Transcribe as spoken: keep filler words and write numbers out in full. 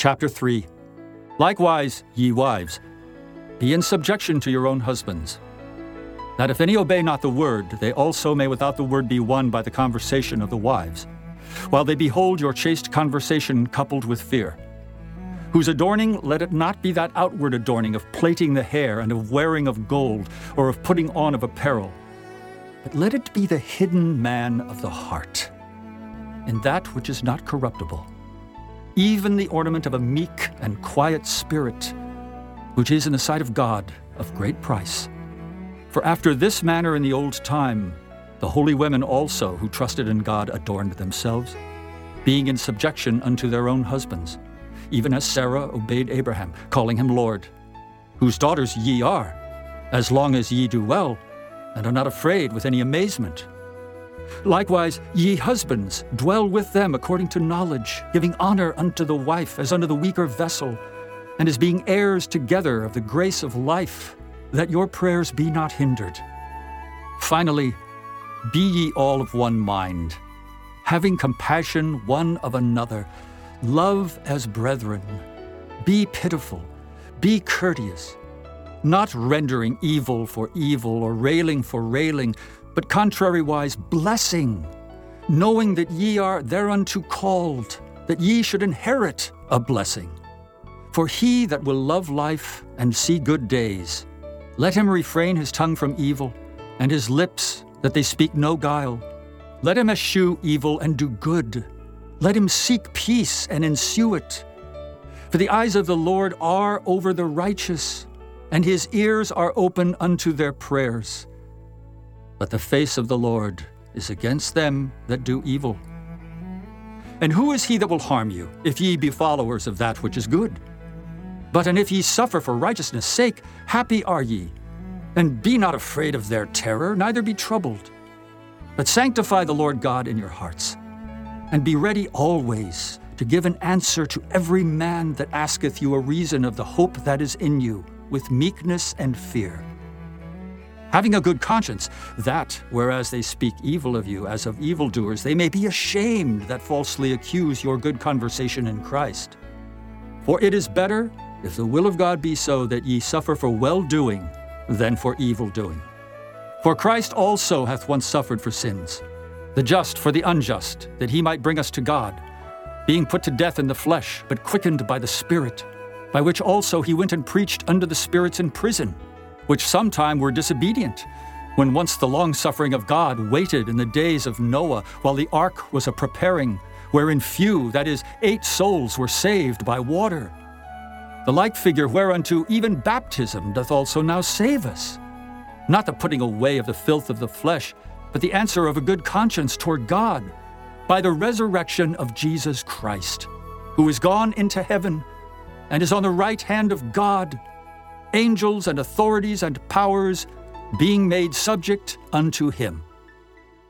Chapter three. Likewise, ye wives, be in subjection to your own husbands, that if any obey not the word, they also may without the word be won by the conversation of the wives, while they behold your chaste conversation coupled with fear. Whose adorning, let it not be that outward adorning of plaiting the hair and of wearing of gold or of putting on of apparel, but let it be the hidden man of the heart, in that which is not corruptible, even the ornament of a meek and quiet spirit, which is in the sight of God of great price. For after this manner in the old time, the holy women also who trusted in God adorned themselves, being in subjection unto their own husbands, even as Sarah obeyed Abraham, calling him Lord, whose daughters ye are, as long as ye do well, and are not afraid with any amazement. Likewise, ye husbands, dwell with them according to knowledge, giving honor unto the wife as unto the weaker vessel, and as being heirs together of the grace of life, that your prayers be not hindered. Finally, be ye all of one mind, having compassion one of another, love as brethren, be pitiful, be courteous, not rendering evil for evil or railing for railing, but contrariwise blessing, knowing that ye are thereunto called, that ye should inherit a blessing. For he that will love life and see good days, let him refrain his tongue from evil, and his lips that they speak no guile. Let him eschew evil and do good. Let him seek peace and ensue it. For the eyes of the Lord are over the righteous, and his ears are open unto their prayers. But the face of the Lord is against them that do evil. And who is he that will harm you, if ye be followers of that which is good? But and if ye suffer for righteousness' sake, happy are ye. And be not afraid of their terror, neither be troubled. But sanctify the Lord God in your hearts, and be ready always to give an answer to every man that asketh you a reason of the hope that is in you, with meekness and fear. Having a good conscience, that, whereas they speak evil of you as of evildoers, they may be ashamed that falsely accuse your good conversation in Christ. For it is better, if the will of God be so, that ye suffer for well-doing than for evil-doing. For Christ also hath once suffered for sins, the just for the unjust, that he might bring us to God, being put to death in the flesh, but quickened by the Spirit, by which also he went and preached unto the spirits in prison, which sometime were disobedient, when once the long-suffering of God waited in the days of Noah, while the ark was a-preparing, wherein few, that is, eight souls, were saved by water. The like figure whereunto even baptism doth also now save us, not the putting away of the filth of the flesh, but the answer of a good conscience toward God, by the resurrection of Jesus Christ, who is gone into heaven, and is on the right hand of God, angels and authorities and powers being made subject unto him.